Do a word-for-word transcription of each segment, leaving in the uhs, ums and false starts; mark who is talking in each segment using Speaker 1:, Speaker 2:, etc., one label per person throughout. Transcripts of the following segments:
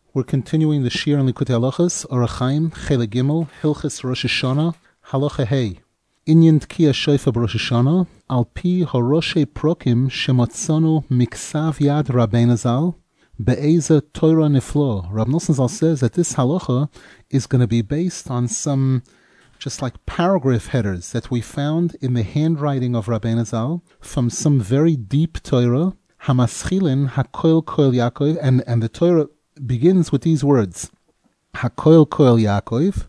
Speaker 1: We're continuing the Shir on Likutei Halachos, Orach Chaim, Chelek Gimel, Hilchos Rosh Hashanah, Halacha Hey. Inyan Tkiya Shofar Rosh Hashanah, Al Pi Horoshe Prokim Shemotzonu Miksav Yad Rabbeinu Zal, Be'eza Torah Niflo. Rab Nosson Zal says that this halacha is going to be based on some just like paragraph headers that we found in the handwriting of Rabbeinu Zal from some very deep Torah, Hamaschilin HaKoil Koil Yaakov, and, and the Torah begins with these words, HaKoil Koil Yaakov,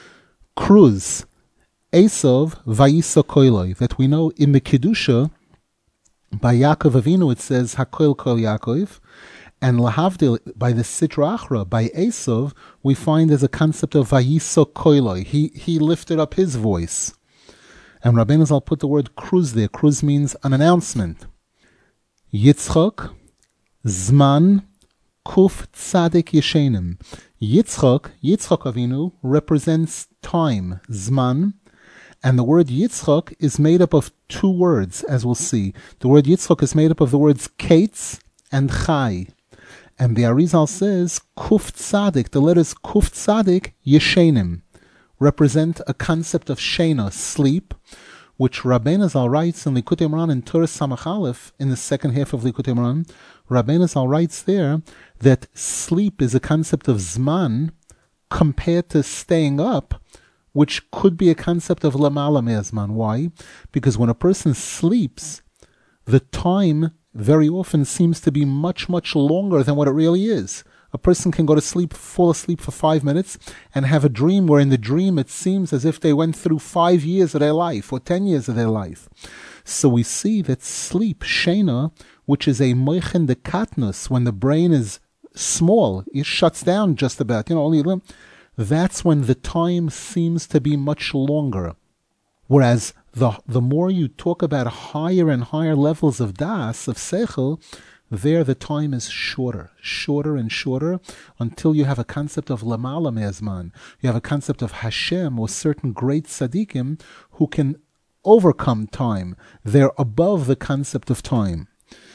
Speaker 1: Kruz, Esov Vayiso Koiloi, that we know in the Kedusha, by Yaakov Avinu it says HaKoil Koil Yaakov, and Lahavdil, by the Sitra Achra, by Esov, we find there's a concept of Vayiso Koiloi. He he lifted up his voice. And Rabbeinu Zal put the word kruz there. Kruz means an announcement. Yitzchok, Zman, Kuf Tzadik Yeshenim. Yitzchok, Yitzchok Avinu, represents time, Zman. And the word Yitzchok is made up of two words, as we'll see. The word Yitzchok is made up of the words Kates and Chai. And the Arizal says, Kuf Tzadik, the letters Kuf Tzadik, Yeshenim, represent a concept of Shena, sleep, which Rabbeinu Zal writes in Likutei Moharan in Torah Samach Aleph, in the second half of Likutei Moharan. Rabbeinu Zal writes there that sleep is a concept of Zman compared to staying up, which could be a concept of Lamala Me'azman. Why? Because when a person sleeps, the time very often seems to be much, much longer than what it really is. A person can go to sleep, fall asleep for five minutes, and have a dream where in the dream it seems as if they went through five years of their life or ten years of their life. So we see that sleep, Shena, which is a moichen de katnus, when the brain is small, it shuts down just about, you know, only a little, that's when the time seems to be much longer. Whereas the the more you talk about higher and higher levels of das, of seichel, there the time is shorter, shorter and shorter, until you have a concept of lamala me'azman. You have a concept of Hashem or certain great tzaddikim who can overcome time. They're above the concept of time.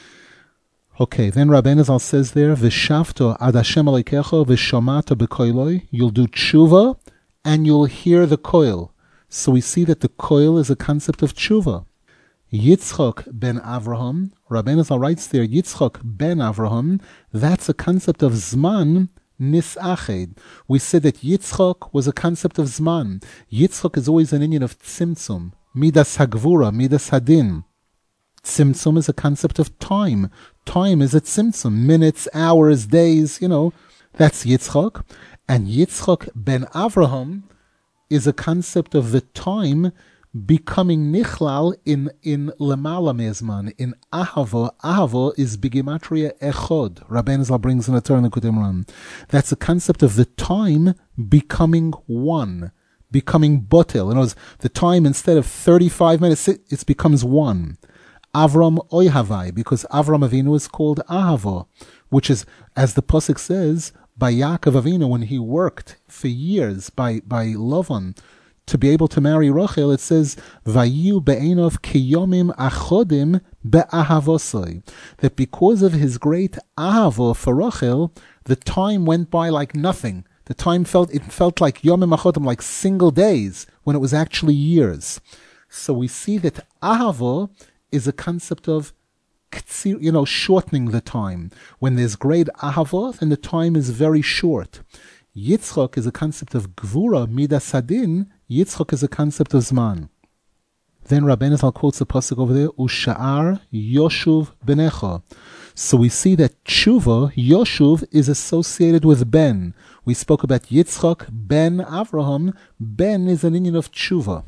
Speaker 1: Okay, then Rabbeinu Zal says there, V'shavto ad Hashem aleikecho v'shomato b'koiloi, you'll do tshuva and you'll hear the koil. So we see that the koil is a concept of tshuva. Yitzchok ben Avraham, Rabbeinu Zal writes there, Yitzchok ben Avraham, that's a concept of Zman nisached. We said that Yitzchok was a concept of Zman. Yitzchok is always an Indian of tzimtzum, midas hagvura, midas hadin. Tzimtzum is a concept of time. Time is a tzimtzum, minutes, hours, days, you know, that's Yitzchok. And Yitzchok ben Avraham is a concept of the time becoming nichlal in in lemala me'azman, in ahava. Ahava is bigimatria echod. Rabbeinu Zal brings in a Torah in Likutei Moharan. That's a concept of the time becoming one, becoming botel. In other words, the time instead of thirty-five minutes, it, it becomes one. Avram Oyhavai, because Avram Avinu is called Ahava, which is, as the Pasuk says, by Yaakov Avinu, when he worked for years by, by Lavan to be able to marry Rachel, it says, Vayu be'enov kiyomim achodim be'ahavosoi. That because of his great ahava for Rachel, the time went by like nothing. The time felt, it felt like yomim achodim, like single days, when it was actually years. So we see that ahava is a concept of, you know, shortening the time. When there's great ahava, then the time is very short. Yitzchok is a concept of gvura, midas hadin. Yitzchok is a concept of zman. Then Rabbeinu Zal quotes the pasuk over there, Usha'ar Yoshuv Benecha. So we see that tshuva, Yoshuv, is associated with Ben. We spoke about Yitzchok, Ben Avraham. Ben is an Indian of tshuva.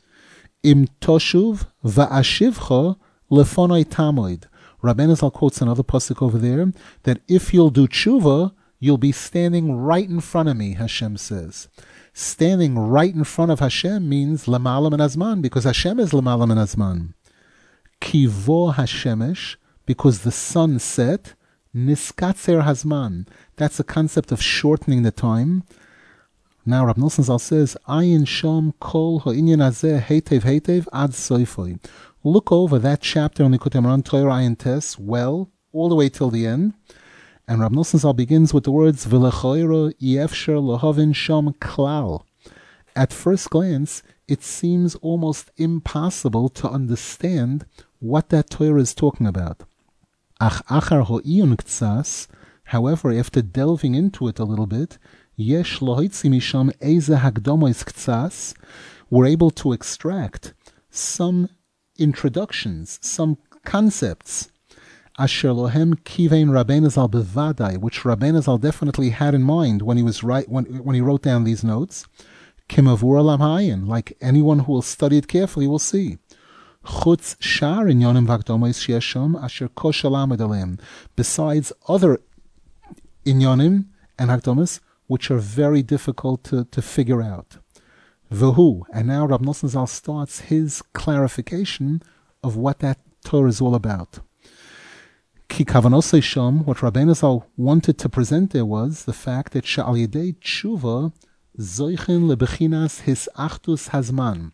Speaker 1: Im toshuv va'ashivcha lefonoi tamoid. Rabbeinu Zal quotes another pasuk over there, that if you'll do tshuva, you'll be standing right in front of me, Hashem says. Standing right in front of Hashem means Lamala min Azman, because Hashem is Lamala min Azman. Kivo Hashemesh, because the sun set, Niskatzer Hazman. That's a concept of shortening the time. Now Rab Nosson Zal says, Ayin Shom Kol Ha'inyan Hazeh Heitev Heitev Ad Soifoi. Look over that chapter on Likutei Moharan Torah Ayin Tes well, all the way till the end. And Rab Nosson Zal begins with the words, V'lechoiro yefsher lohavin sham klal. At first glance, it seems almost impossible to understand what that Torah is talking about. Ach achar ho'iyun ktsas, however, after delving into it a little bit, yesh lohoitzi misham eze hagdomois ktsas, we're able to extract some introductions, some concepts, asher lohem kivein Rabbeinu Zal bevadai, which Rabbeinu Zal definitely had in mind when he was right when when he wrote down these notes. Kimavur alam hayin, like anyone who will study it carefully will see. Chutz shar inyonim v'akdomos sheyesham asher koshel amid aleim, besides other inyonim and hakdomas which are very difficult to, to figure out. V'hu, and now Rab Nosson Zal starts his clarification of what that Torah is all about. Ki kavanosei sham, what Rabbeinu Zal wanted to present there was the fact that she'al yedei tshuva zoichen lebechinas his achdus hazman.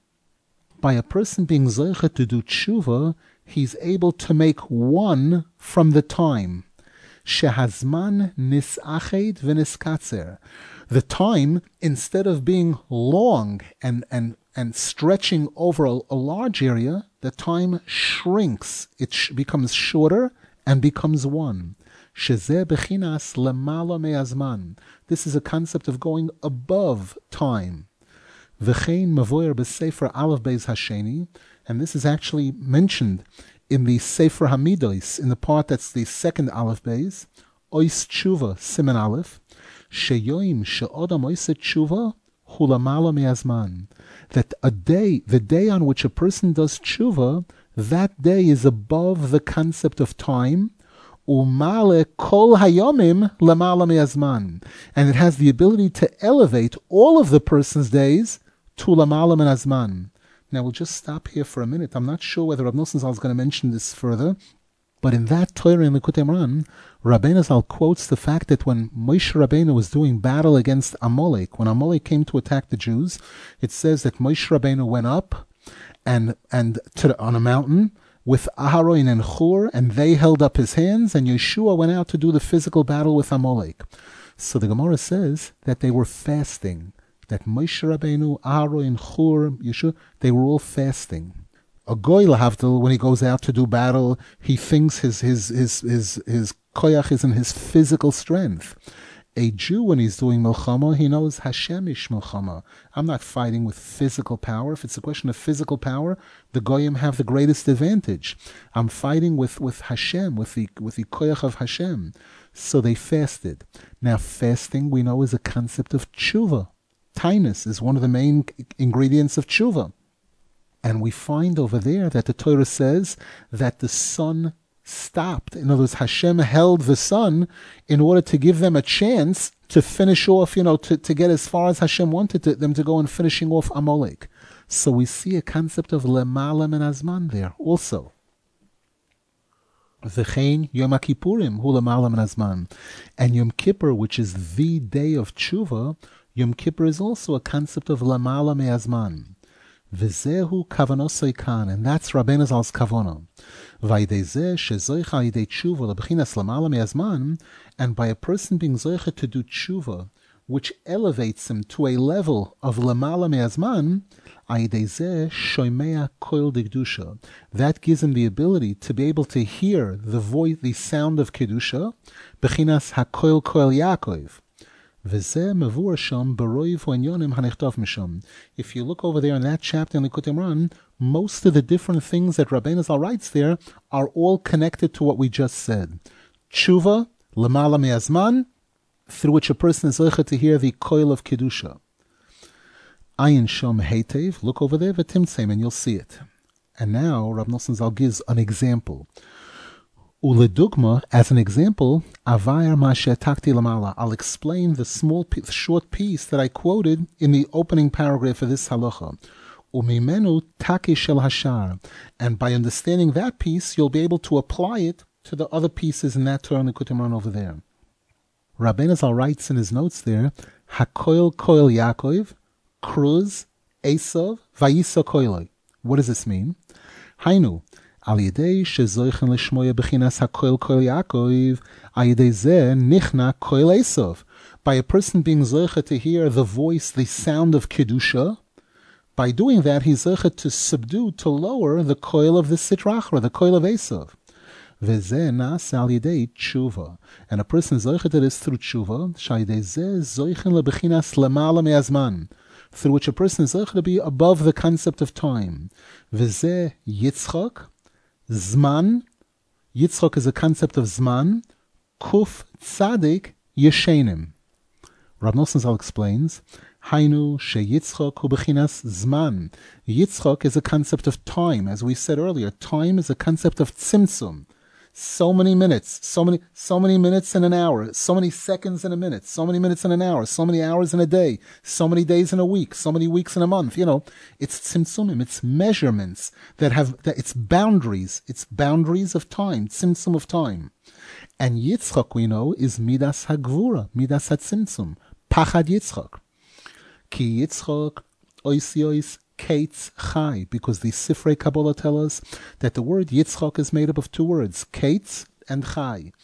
Speaker 1: By a person being zoiche to do tshuva, he's able to make one from the time. Shehazman nisached v'niskatzer. The time, instead of being long and, and, and stretching over a, a large area, the time shrinks. It sh- becomes shorter and becomes one. Shezeh bechinas lemala me'azman. This is a concept of going above time. V'chein mavoyer b'sefer Aleph Beis Hasheni, and this is actually mentioned in the Sefer Hamidos, in the part that's the second Aleph Beis, Ois Tshuva, Siman Aleph, sheyoim she'odam oiset tshuva hu lemala me'azman. That a day, the day on which a person does tshuva, that day is above the concept of time, umale kol hayomim lemala me'azman, and it has the ability to elevate all of the person's days to lemala me'azman. Now we'll just stop here for a minute. I'm not sure whether Rab Nosson Zal is going to mention this further, but in that Torah in Likutei Moharan, Rabbeinu Zal quotes the fact that when Moshe Rabbeinu was doing battle against Amalek, when Amalek came to attack the Jews, it says that Moshe Rabbeinu went up and and to the, on a mountain with Aharon and Hur, and they held up his hands, and Yeshua went out to do the physical battle with Amalek. So the Gemara says that they were fasting. That Moshe Rabbeinu, Aharon, Hur, Yeshua, they were all fasting. A goy lahavdil, when he goes out to do battle, he thinks his his his his his koyach is in his physical strength. A Jew, when he's doing milchama, he knows Hashem ish milchama. I'm not fighting with physical power. If it's a question of physical power, the goyim have the greatest advantage. I'm fighting with, with Hashem, with the with the koyach of Hashem. So they fasted. Now, fasting, we know, is a concept of tshuva. Tainus is one of the main ingredients of tshuva. And we find over there that the Torah says that the sun stopped. In other words, Hashem held the sun in order to give them a chance to finish off, you know, to, to get as far as Hashem wanted to, them to go in finishing off Amalek. So we see a concept of lemala me'azman there also. V'chein Yom HaKippurim hu lemala me'azman. And Yom Kippur, which is the day of tshuva, Yom Kippur is also a concept of lemala me'azman. V'zehu kavanosoi kan, and that's Rabbeinu Zal's kavana. V'ayidei zeh shezoicha ayidei tshuva lebechinas lemala me'azman, and by a person being zoicha to do tshuva, which elevates him to a level of lemala me'azman, ayidei zeh shoymea koil dikdusha. That gives him the ability to be able to hear the voice, the sound of kedusha, bechinas hakoil koil Yaakov. If you look over there in that chapter in Likutei Moharan, most of the different things that Rabbeinu Zal writes there are all connected to what we just said. Tshuva, lemala me'azman, through which a person is zoche to hear the koil of kedusha. Ayin shom heitev, look over there, v'timtzem, and you'll see it. And now Rab Nosson Zal gives an example. Uledugma, as an example, avayar ma'shetakti lamala. I'll explain the small, the short piece that I quoted in the opening paragraph of this halacha. Umimenu taki shel hashar. And by understanding that piece, you'll be able to apply it to the other pieces in that Torah and the Likutei Moharan over there. Rabbeinu Zal writes in his notes there, hakoil koil Yaakov, kruz, Esav, vayisa koiloi. What does this mean? Hainu, Al yedei shezoichen lishmoya bechinas hakoil koil Yaakov, al yedei zeh nichna koil Esav. By a person being zoicha to hear the voice, the sound of Kedusha, by doing that, he's zoicha to subdue, to lower the koil of the Sitrachra, the koil of Esav. V'zeh nas al yedei tshuva. And a person zoicha to this through tshuva, sh'ayidei zeh zoichen lebechinas lemala me'azman, through which a person is zoicha to be above the concept of time. V'zeh yitzchak, Zman, Yitzchak is a concept of Zman, Kuf Tzadik Yeshenim. Rav Nosson Zal explains, Hainu she Yitzchak hu bechinas Zman. Yitzchak is a concept of time. As we said earlier, time is a concept of tzimtzum. So many minutes, so many, so many minutes in an hour, so many seconds in a minute, so many minutes in an hour, so many hours in a day, so many days in a week, so many weeks in a month. You know, it's tzimtzumim, it's measurements that have, that it's boundaries, it's boundaries of time, tzimtzum of time. And Yitzchak, we know, is midas hagvura, midas hatzimtzum, pachad Yitzchak. Ki Yitzchak, ois yois, Kates Chai, because the Sifrei Kabbalah tell us that the word Yitzchak is made up of two words, Kates and Chai.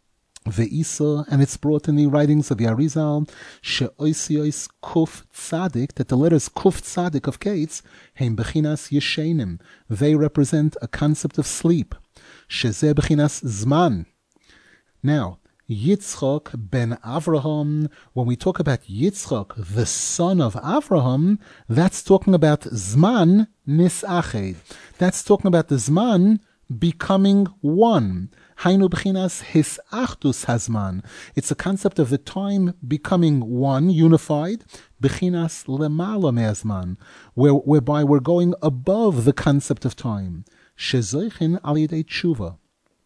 Speaker 1: Ve'isa, and it's brought in the writings of the Arizal, She'oisiois Kuf Tzadik, that the letters Kuf Tzadik of Kates, Heim Bechinas Yeshenim, they represent a concept of sleep. Shezeh Bechinas Zman. Now, Yitzchak ben Avraham, when we talk about Yitzchak, the son of Avraham, that's talking about Zman Nisached. That's talking about the Zman becoming one. Hainu b'chinas hisachdus hazman. It's a concept of the time becoming one, unified, b'chinas lemala me'azman, where, whereby we're going above the concept of time. Shezoichin al yedei tshuva.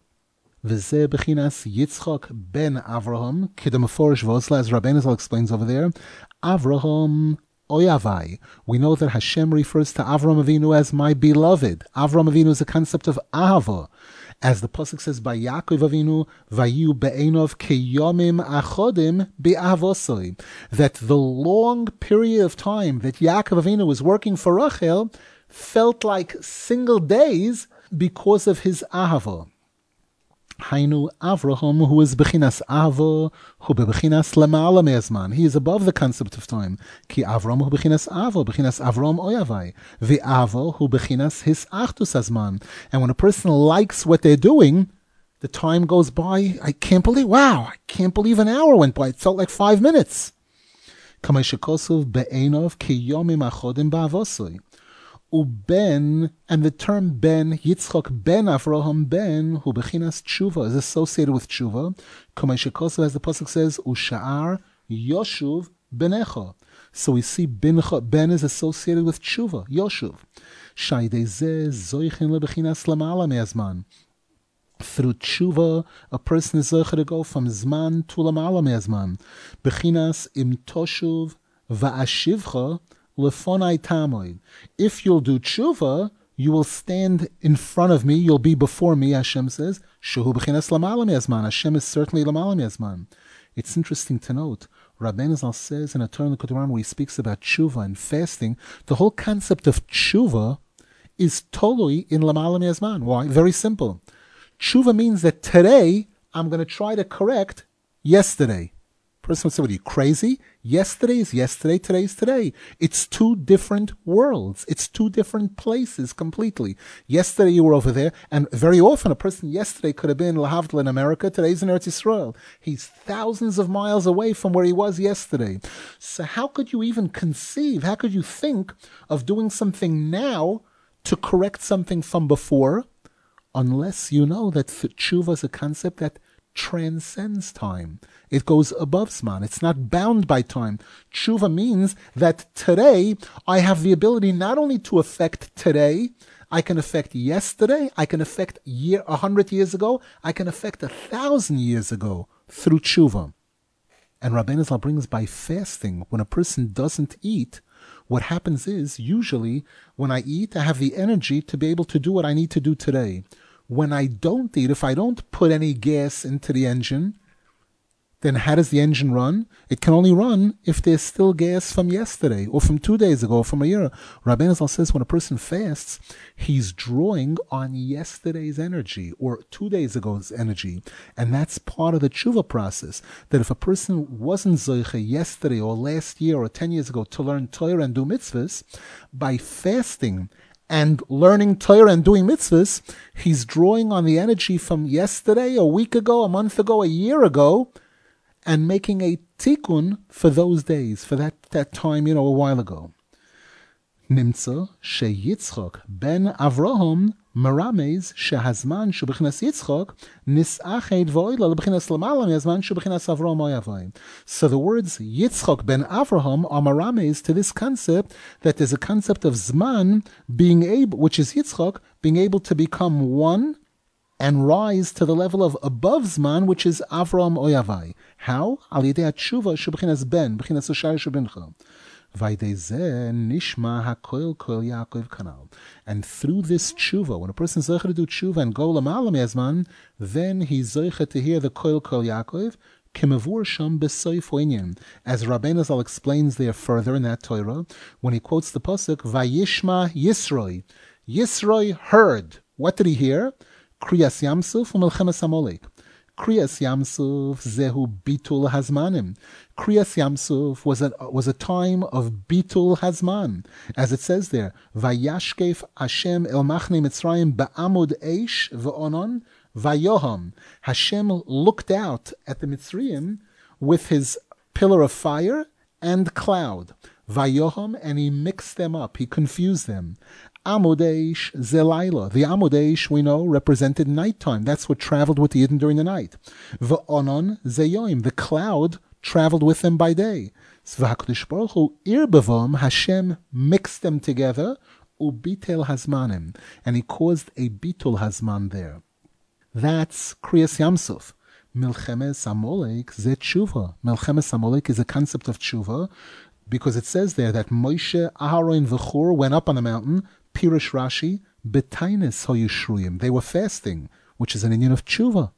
Speaker 1: V'zeh b'chinas Yitzchak ben Avraham, k'demeforish v'osla, as Rabbeinu Zal explains over there, Avraham oyavai. We know that Hashem refers to Avram Avinu as my beloved. Avram Avinu is a concept of ahava. As the pasuk says by Yaakov Avinu, vayu be'enov keyomim achodim be'avosoi, that the long period of time that Yaakov Avinu was working for Rachel felt like single days because of his ahava. Hainu Avraham, who is bechinas avo, who bechinas lemala me'azman. He is above the concept of time. Ki Avram hu bechinas avo, bechinas Avram oyavai. Ve'avo hu bechinas his achtus azman. And when a person likes what they're doing, the time goes by. I can't believe, wow, I can't believe an hour went by. It felt like five minutes. Kamei shekosov be'enov ki yomim achodim ba'avosoi. Uben, and the term ben, Yitzchak ben Avraham ben, hu bechinas tshuva, is associated with tshuva. Kamei shekosov, as the pasuk says, usha'ar yoshuv benecha. So we see ben, ben is associated with tshuva, yoshuv. Shaydei zeh zoichin lebechinas lamala me'azman. Through tshuva, a person is zoicha to go from zman to lamala me'azman. Bechinas im toshuv va'ashivcha lefonai tamoid. If you'll do tshuva, you will stand in front of me, you'll be before me, Hashem says. Shehu b'chinas lamala me'azman. Hashem is certainly lamala me'azman. It's interesting to note, Rabbeinu Zal says in a Torah in the Quran where he speaks about tshuva and fasting, the whole concept of tshuva is totally in lamala me'azman. Why? Very simple. Tshuva means that today I'm going to try to correct yesterday. Person would say, what are you, crazy? Yesterday is yesterday, today is today. It's two different worlds. It's two different places completely. Yesterday you were over there, and very often a person yesterday could have been Lahavdil in America, today's in Eretz Yisrael. He's thousands of miles away from where he was yesterday. So how could you even conceive, how could you think of doing something now to correct something from before, unless you know that tshuva is a concept that transcends time. It goes above Zman. It's not bound by time. Tshuva means that today I have the ability not only to affect today, I can affect yesterday, I can affect year, a hundred years ago, I can affect a thousand years ago through tshuva. And Rabbeinu Zal brings by fasting, when a person doesn't eat, what happens is, usually, when I eat, I have the energy to be able to do what I need to do today. When I don't eat, if I don't put any gas into the engine, then how does the engine run? It can only run if there's still gas from yesterday or from two days ago or from a year. Rabbeinu Zal says when a person fasts, he's drawing on yesterday's energy or two days ago's energy. And that's part of the tshuva process. That if a person wasn't zoiche yesterday or last year or ten years ago to learn Torah and do mitzvahs, by fasting and learning Torah and doing mitzvahs, he's drawing on the energy from yesterday, a week ago, a month ago, a year ago, and making a tikkun for those days, for that, that time, you know, a while ago. Nimtza she Yitzchok ben Avraham merames shehazman shebchinas Yitzchok nisached vo'ila lebchinas lamala mi'azman shebchinas Avraham oyavai. So the words Yitzchok ben Avraham are merames to this concept that there's a concept of zman being able, which is Yitzchok, being able to become one and rise to the level of above Zman, which is Avram Oyavai. How? Al yedei tshuva shebchinas ben, b'chinas ushar shebincha. Vaydei zeh nishma hakoil koil Yaakov kanal. And through this tshuva, when a person is zeicha to do tshuva and go l'malam yazman, then he's zeicha to hear the koil koil Yaakov, kemavur sham b'soif oinyan. As Rabbeinu Zal explains there further in that Torah, when he quotes the pasuk, Vayishma Yisroi. Yisroi heard. What did he hear? Kriyas Yamsuf u'Melchemes Amalek. Kriyas Yamsuf zehu bitul hazmanim. Kriyas Yamsuf was a was a time of bitul hazman, as it says there. Vayashkef Hashem el machne Mitzrayim ba'amud eish ve'onon vayoham. Hashem looked out at the Mitzrayim with his pillar of fire and cloud. Vayoham, and he mixed them up. He confused them. Amudeish Zelaila. The Amudeish, we know, represented nighttime. That's what traveled with the Yidden during the night. V'onon Zeyoim. The cloud traveled with them by day. V'HaKadosh Baruch Hu irbevom, Hashem mixed them together, ubitel hazmanim. And he caused a bitul hazman there. That's Kriyas Yamsuf. Milchemes Amalek ze tshuva. Milchemes Amalek is a concept of tshuva, because it says there that Moshe, Aharon, V'chur went up on the mountain. Pirush Rashi, Betainis hoyushruyim. They were fasting, which is an inyan of tshuva.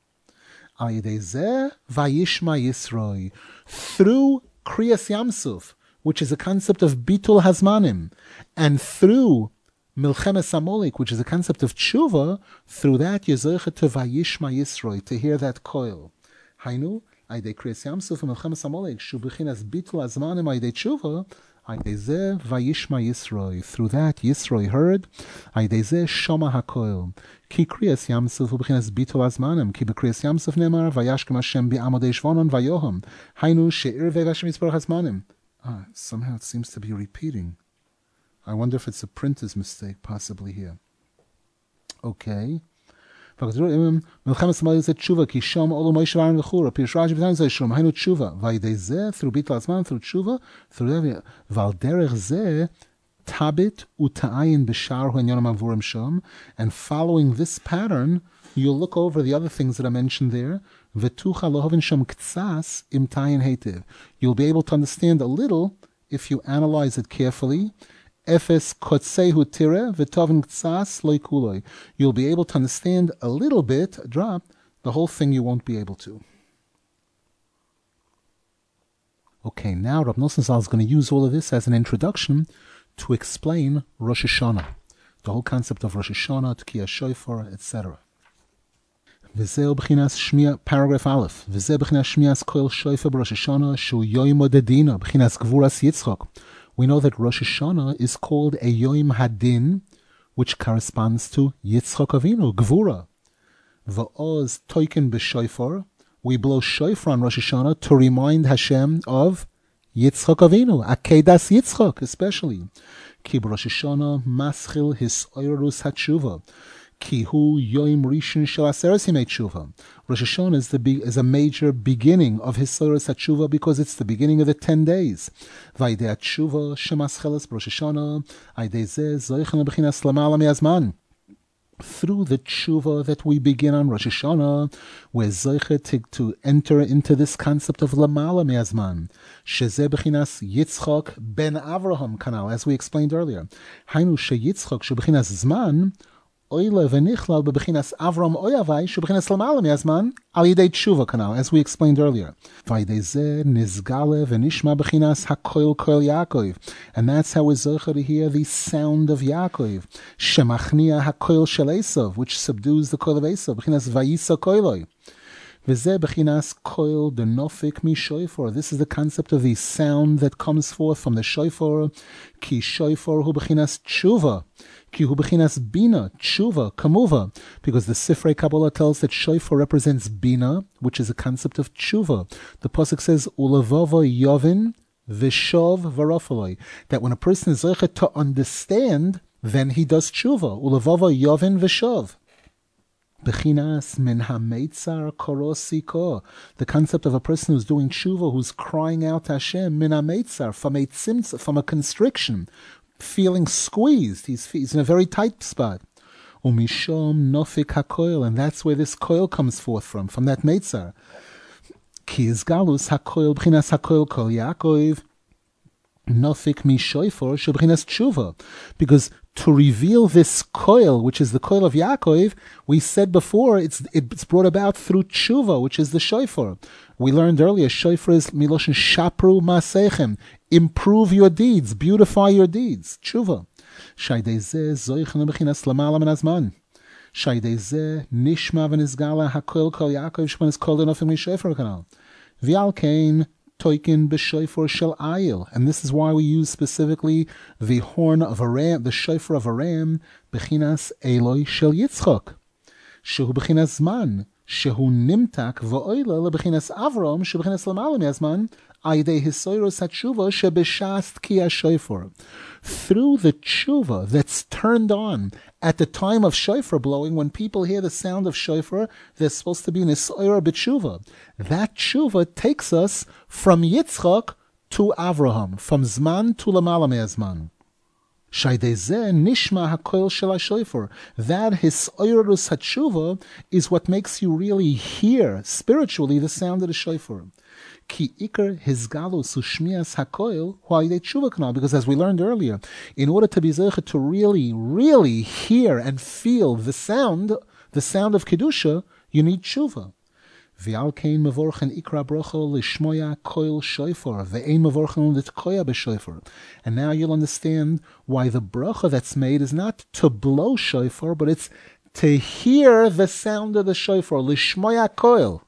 Speaker 1: Ayidezeh vayishma Yisroi. Through Kriyas Yamsuf, which is a concept of bitul hazmanim, and through Milchemes Amalek, which is a concept of tshuva, through that Yezercha to vayishma Yisroi, to hear that koil. Hainu, Ayidei Kriyas Yamsuf and Milchemes Amalek, shubichinas bitul hazmanim ayidei tshuva, Aydezeh vayishma Yisroi. Through that, Yisroi heard. Aydezeh shama hakoil. Ki kriyas Yamsuf u'b'chinas bitul azmanim. Ki b'kriyas Yamsuf nemar vayashkem Hashem bi'amodei shvonon vayoham. Hainu she'ir ve'vashem yisparach hazmanim. Ah, somehow it seems to be repeating. I wonder if it's a printer's mistake, possibly here. Okay. Milchemes Amalek zeh tshuva ki sham olu Moshe v'Aaron v'chur. Pirush Rashi b'tanya zeh shum. Hainu tshuva. Vayidei through bitul hazman, through tshuva, through that. Val derech zeh tabit uta'ayin b'shar hu enyonim avurim sham. And following this pattern, you'll look over the other things that I mentioned there. V'tucha lohavin sham k'tzas im tayin heitev. You'll be able to understand a little if you analyze it carefully. Efes kotsehu tire v'tovin k'tzas loikuloi. You'll be able to understand a little bit, a drop, the whole thing you won't be able to. Okay, now Rav Nosson Zal is going to use all of this as an introduction to explain Rosh Hashanah, the whole concept of Rosh Hashanah, Tkiyah Shofar, et cetera. V'zeh b'chinas shmiya, paragraph Aleph. V'zeh b'chinas shmiyas koil shofar b'Rosh Hashanah shu yoim odedina b'chinas gvuras Yitzchok. We know that Rosh Hashanah is called a Yom Hadin, which corresponds to Yitzchok Avinu, Gvura. V'oz toiken b'shofar. We blow shofar on Rosh Hashanah to remind Hashem of Yitzchok Avinu, Akedas Yitzchok, especially. Ki b'Rosh Hashanah maschil his oirus hatshuva. Ki hu yoim rishon shel aseres yimei tshuva. Rosh Hashanah is the be- is a major beginning of his oirus hatshuva because it's the beginning of the ten days. Vaydei hatshuva shemascheles b'Rosh Hashanah aydei zeh zoichen b'chinas lamala mi'azman. Through the tshuva that we begin on Rosh Hashanah, we're zeiche to, to enter into this concept of lamala mi'azman. Shezeh b'chinas Yitzchok ben Avraham kanal, as we explained earlier. Hainu she Yitzchok she b'chinas zman oile v'nichlal bebechinas Avram oyavai shebechinas lamala mi'azman al yidei tshuva kanal, as we explained earlier. V'yidei zeh nizgale v'nishma bechinas hakoil koil Yaakov, and that's how we're zocher to hear the sound of Yaakov. Shemachnia hakoil shel Esav, which subdues the koil of Esav. Bechinas vayisa koiloi. V'zeh bechinas koil denofik mi shofar. This is the concept of the sound that comes forth from the shofar. Ki shofar hu bechinas tshuva. Ki hu bechinas bina, tshuva, kamuva. Because the Sifrei Kabbalah tells that shofar represents bina, which is a concept of tshuva. The pasuk says, ulevava yovin v'shov v'rafaloi. That when a person is zeichet to understand, then he does tshuva. Ulevava yovin v'shov. Bechinas min hametzar korosiko. The concept of a person who's doing tshuva, who's crying out to Hashem, min hametzar, from a tzimtz, from a constriction, feeling squeezed. He's, he's in a very tight spot. Umishom nofik hakoil, and that's where this koil comes forth from, from that metzar. Ki izgalus hakoil, bechinas hakoil kol Yaakov, nofik mi shoifor, shebechinas tshuva. Because to reveal this koil, which is the koil of Yaakov, we said before, it's it's brought about through tshuva, which is the shofar. We learned earlier, shofar is miloshin shapru ma'asechem, improve your deeds, beautify your deeds, tshuva. Shaydei zeh zoichen bechinas lamala min azman. Shaydei zeh nishma v'nizgala hakoil kol Yaakov shmanis kol denofim mi shofar kanal. V'al kein toikin b'shofar shel ayil, and this is why we use specifically the horn of a ram, the shofar of a ram, bechinas Eloi shel Yitzchok, shehu bechinas zman, shehu nimtak v'oila lebechinas Avram, shehu bechinas lamala mi'azman, ayidei hisoyros hatshuva shebeshast ki ha-shofar. Through the tshuva that's turned on at the time of shofar blowing, when people hear the sound of shofar, they're supposed to be in hisoyra b'tshuva. That tshuva takes us from Yitzchak to Avraham, from Zman to Lamala me'azman. Shaydei zeh nishma hakoil shel ha-shofar. That hisoyrus hatshuva is what makes you really hear spiritually the sound of the shofar. Ki ikar hizgalus ushmias hakoil huayidei tshuva kanal. Because as we learned earlier, in order to be zeichet to really, really hear and feel the sound, the sound of kedusha, you need tshuva. V'al kein mevorchen ikra brocha lishmoya koil shofar ve'ein mevorchen litkoya b'shofar. And now you'll understand why the bracha that's made is not to blow shofar, but it's to hear the sound of the shofar, lishmoya koil.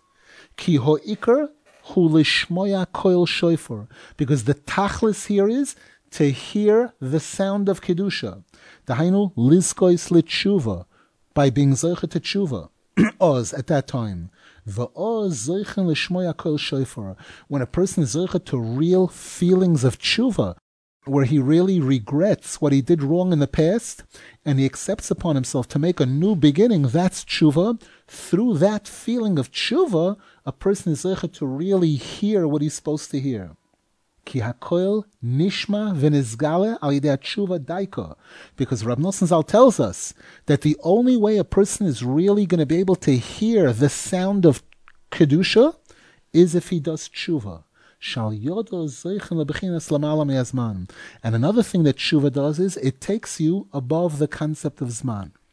Speaker 1: Ki ho ikar hu lishmoya koil shofar. Because the tachlis here is to hear the sound of kedusha. Dahainu lizkois litshuva, by being zeichet to tshuva. Oz at that time. V'oz zeichen lishmoya koil shofar. When a person is zeichet to real feelings of tshuva, where he really regrets what he did wrong in the past, and he accepts upon himself to make a new beginning, that's tshuva. Through that feeling of tshuva, a person is zeichet to really hear what he's supposed to hear. Ki hakoil nishma v'nizgale al yidei tshuva daika. Because Rab Nosson Zal tells us that the only way a person is really going to be able to hear the sound of kedusha is if he does tshuva. Shal yodo zeichen lebechinas lamala me'azman. And another thing that tshuva does is it takes you above the concept of zman.